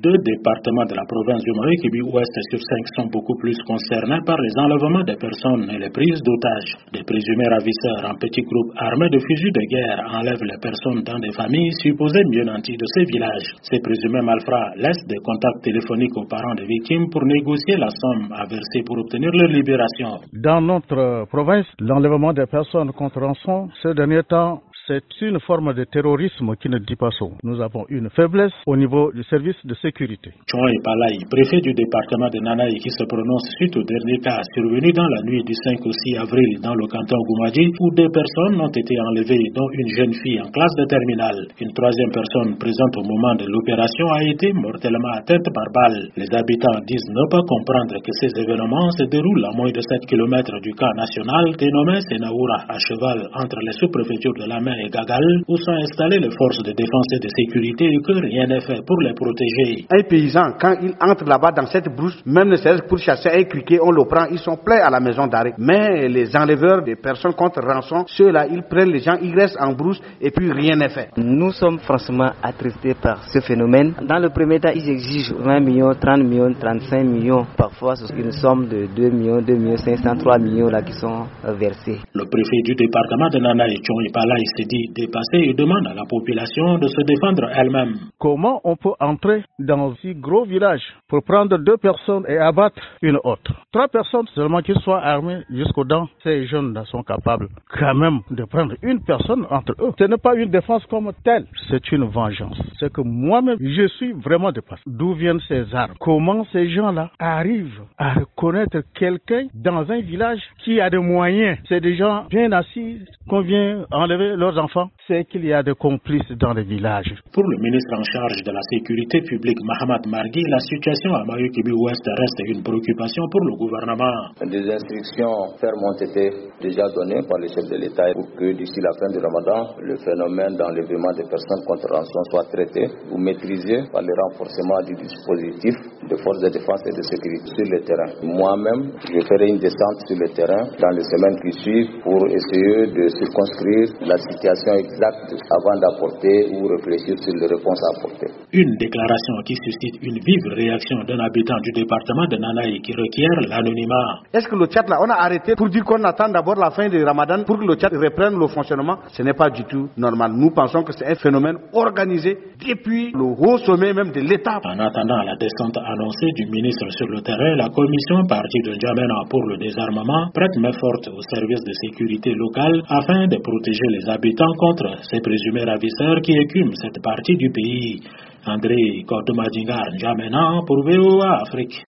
2 départements de la province du Morikibi-Ouest sur 5 sont beaucoup plus concernés par les enlèvements des personnes et les prises d'otages. Des présumés ravisseurs en petits groupes armés de fusils de guerre enlèvent les personnes dans des familles supposées mieux nanties de ces villages. Ces présumés malfrats laissent des contacts téléphoniques aux parents des victimes pour négocier la somme à verser pour obtenir leur libération. Dans notre province, l'enlèvement des personnes contre rançon, ces derniers temps, c'est une forme de terrorisme qui ne dit pas son. Nous avons une faiblesse au niveau du service de sécurité. Chouan Palai, préfet du département de Nanaï, qui se prononce suite au dernier cas survenu dans la nuit du 5 au 6 avril dans le canton Goumadji, où 2 personnes ont été enlevées, dont une jeune fille en classe de terminale. Une 3e personne présente au moment de l'opération a été mortellement atteinte par balle. Les habitants disent ne pas comprendre que ces événements se déroulent à moins de 7 km du camp national dénommé Senaoura, à cheval entre les sous-préfectures de la mer et Gagal, où sont installées les forces de défense et de sécurité et que rien n'est fait pour les protéger. Un paysan, quand il entre là-bas dans cette brousse, même ne serait-ce pour chasser un criquet, on le prend, ils sont pleins à la maison d'arrêt. Mais les enleveurs des personnes contre rançon, ceux-là, ils prennent les gens, ils restent en brousse et puis rien n'est fait. Nous sommes franchement attristés par ce phénomène. Dans le premier temps, ils exigent 20 millions, 30 millions, 35 millions. Parfois, c'est une somme de 2 millions, 2 millions 500, 3 millions là qui sont versés. Le préfet du département de Nanaï, Chouan Palai, s'est dit dépassé et demande à la population de se défendre elle-même. Comment on peut entrer dans un si gros village pour prendre 2 personnes et abattre une autre? 3 personnes seulement qui soient armées jusqu'aux dents. Ces jeunes sont capables quand même de prendre une personne entre eux. Ce n'est pas une défense comme telle, c'est une vengeance. C'est que moi-même, je suis vraiment dépassé. D'où viennent ces armes? Comment ces gens-là arrivent à reconnaître quelqu'un dans un village qui a des moyens? C'est des gens bien assis qu'on vient enlever leurs enfants. C'est qu'il y a des complices dans les villages. Pour le ministre en charge de la sécurité publique, Mahamad Margui, la situation à Morikibi-Ouest reste une préoccupation pour le gouvernement. Des instructions fermes ont été déjà données par le chef de l'État pour que d'ici la fin du Ramadan, le phénomène d'enlèvement des personnes contre rançon soit traité ou maîtrisé par le renforcement du dispositif de forces de défense et de sécurité sur le terrain. Moi-même, je ferai une descente sur le terrain dans les semaines qui suivent pour essayer de circonscrire la situation exacte avant d'apporter ou réfléchir sur les réponses à apporter. Une déclaration qui suscite une vive réaction d'un habitant du département de Nanaï qui requiert l'anonymat. Est-ce que le Tchad là, on a arrêté pour dire qu'on attend d'abord la fin du Ramadan pour que le Tchad reprenne le fonctionnement? Ce n'est pas du tout normal. Nous pensons que c'est un phénomène organisé depuis le haut sommet même de l'État. En attendant la descente annoncée du ministre sur le terrain, la commission partie de N'Djamena pour le désarmement prête main forte aux services de sécurité locale afin de protéger les habitants contre ces présumés ravisseurs qui écument cette partie du pays. André Kordomadingar N'Djamena pour VOA Afrique.